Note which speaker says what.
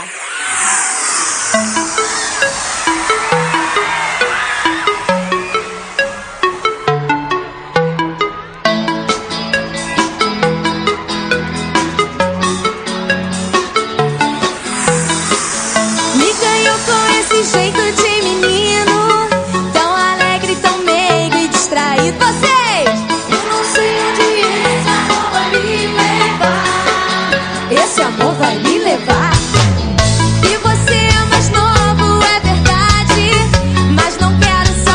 Speaker 1: Me ganhou com esse jeito de menino, tão alegre, tão meigo e distraído. Vocês! Eu não sei onde esse amor vai me levar. Esse amor